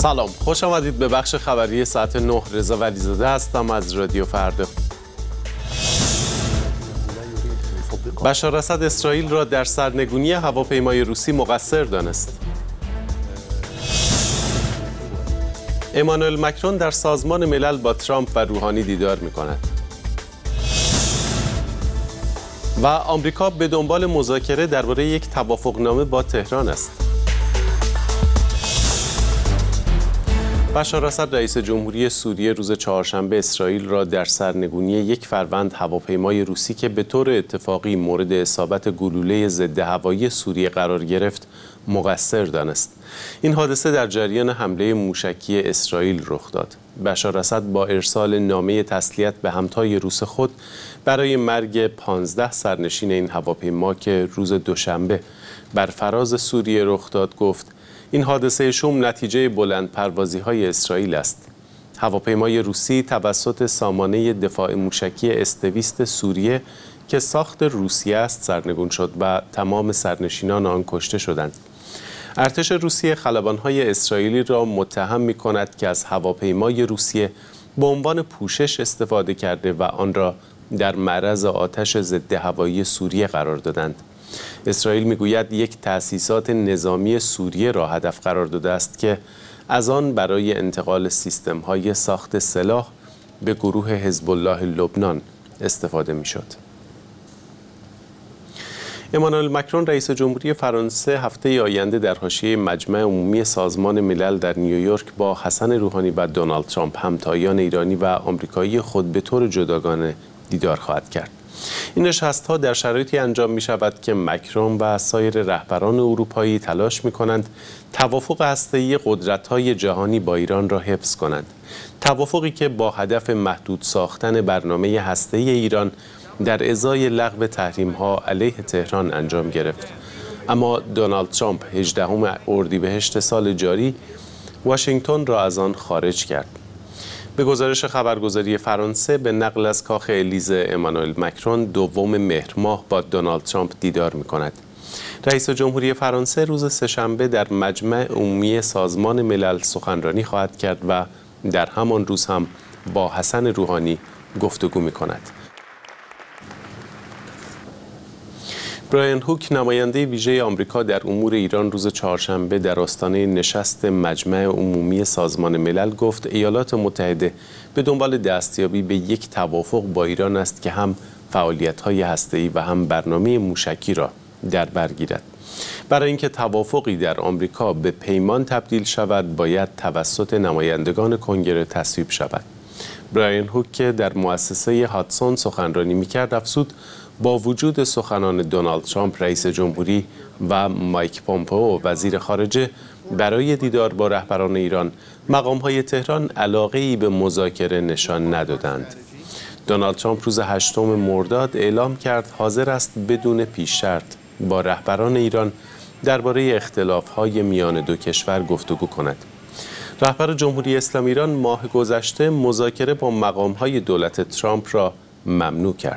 سلام، خوش آمدید به بخش خبری ساعت 9. رضا ولیزاده هستم از رادیو فردا. بشار اسد اسرائیل را در سرنگونی هواپیمای روسی مقصر دانست. امانوئل مکرون در سازمان ملل با ترامپ و روحانی دیدار می‌کند. و آمریکا به دنبال مذاکره درباره یک توافقنامه با تهران است. بشار اسد رئیس جمهوری سوریه روز چهارشنبه اسرائیل را در سرنگونی یک فروند هواپیمای روسی که به طور اتفاقی مورد اصابت گلوله ضد هوایی سوریه قرار گرفت مقصر دانست. این حادثه در جریان حمله موشکی اسرائیل رخ داد. بشار اسد با ارسال نامه تسلیت به همتای روس خود برای مرگ 15 سرنشین این هواپیما که روز دوشنبه بر فراز سوریه رخ داد گفت: این حادثه شوم نتیجه بلند پروازی‌های اسرائیل است. هواپیمای روسی توسط سامانه دفاع موشکی اس-200 سوریه که ساخت روسیه است سرنگون شد و تمام سرنشینان آن کشته شدند. ارتش روسیه خلبان‌های اسرائیلی را متهم می‌کند که از هواپیمای روسیه به عنوان پوشش استفاده کرده و آن را در معرض آتش ضد هوایی سوریه قرار دادند. اسرائیل میگوید یک تأسیسات نظامی سوریه را هدف قرار داده است که از آن برای انتقال سیستم‌های ساخت سلاح به گروه حزب الله لبنان استفاده می‌شد. امانوئل مکرون رئیس جمهوری فرانسه هفته آینده در حاشیه مجمع عمومی سازمان ملل در نیویورک با حسن روحانی و دونالد ترامپ همتایان ایرانی و آمریکایی خود به طور جداگانه دیدار خواهد کرد. این نشست‌ها در شرایطی انجام می‌شود که مکرون و سایر رهبران اروپایی تلاش می‌کنند توافق هسته‌ای قدرت‌های جهانی با ایران را حفظ کنند. توافقی که با هدف محدود ساختن برنامه هسته‌ای ایران در ازای لغو تحریم‌ها علیه تهران انجام گرفت. اما دونالد ترامپ 18 اردیبهشت سال جاری واشنگتن را از آن خارج کرد. به گزارش خبرگزاری فرانسه به نقل از کاخ الیزه، امانوئل مکرون 2 مهر ماه با دونالد ترامپ دیدار می‌کند. رئیس جمهوری فرانسه روز سه‌شنبه در مجمع عمومی سازمان ملل سخنرانی خواهد کرد و در همان روز هم با حسن روحانی گفتگو می‌کند. برایان هوک نماینده ویژه آمریکا در امور ایران روز چهارشنبه در آستانه نشست مجمع عمومی سازمان ملل گفت ایالات متحده به دنبال دستیابی به یک توافق با ایران است که هم فعالیت‌های هسته‌ای و هم برنامه موشکی را در بر گیرد. برای اینکه توافقی در آمریکا به پیمان تبدیل شود باید توسط نمایندگان کنگره تصویب شود. برایان هوک که در مؤسسه هاتسون سخنرانی می‌کرد افزود با وجود سخنان دونالد ترامپ رئیس جمهوری و مایک پومپئو وزیر خارجه برای دیدار با رهبران ایران، مقام‌های تهران علاقه‌ای به مذاکره نشان ندادند. دونالد ترامپ روز 8 مرداد اعلام کرد حاضر است بدون پیش شرط با رهبران ایران درباره اختلاف‌های میان دو کشور گفتگو کند. رهبر جمهوری اسلامی ایران ماه گذشته مذاکره با مقام‌های دولت ترامپ را ممنوع کرد.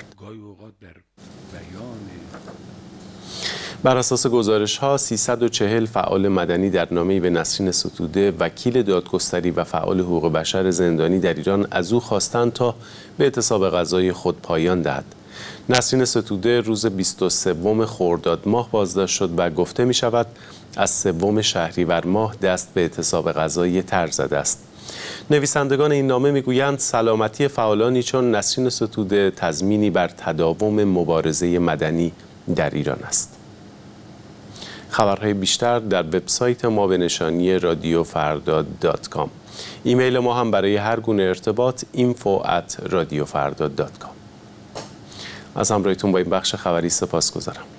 بر اساس گزارش‌ها 340 فعال مدنی در نامه‌ای به نسرین ستوده وکیل دادگستری و فعال حقوق بشر زندانی در ایران از او خواستند تا به اعتصاب غذایی خود پایان دهد. نسرین ستوده روز 23 خرداد ماه بازداشت شد و گفته می‌شود از 3 شهریور ماه دست به اعتصاب غذایی تر زده است. نویسندگان این نامه میگویند سلامتی فعالانی چون نسرین ستوده تضمینی بر تداوم مبارزه مدنی در ایران است. خبرهای بیشتر در وبسایت ما به نشانی radiofardad.com. ایمیل ما هم برای هر گونه ارتباط info@radiofardad.com. از همراهیتون با این بخش خبری سپاسگزارم.